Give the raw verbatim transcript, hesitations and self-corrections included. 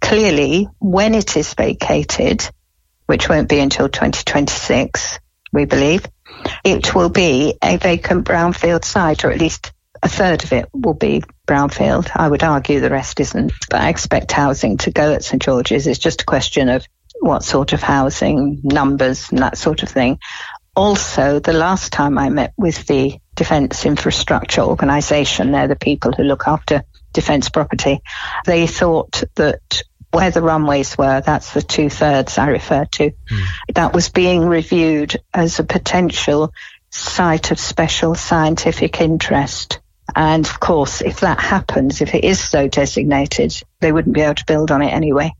clearly, when it is vacated, which won't be until twenty twenty-six, we believe, it will be a vacant brownfield site, or at least a third of it will be brownfield. I would argue the rest isn't, but I expect housing to go at St George's. It's just a question of what sort of housing, numbers and that sort of thing. Also, the last time I met with the Defence Infrastructure Organisation, they're the people who look after defence property, they thought that where the runways were, that's the two-thirds I referred to, mm. that was being reviewed as a potential site of special scientific interest. And of course, if that happens, if it is so designated, they wouldn't be able to build on it anyway.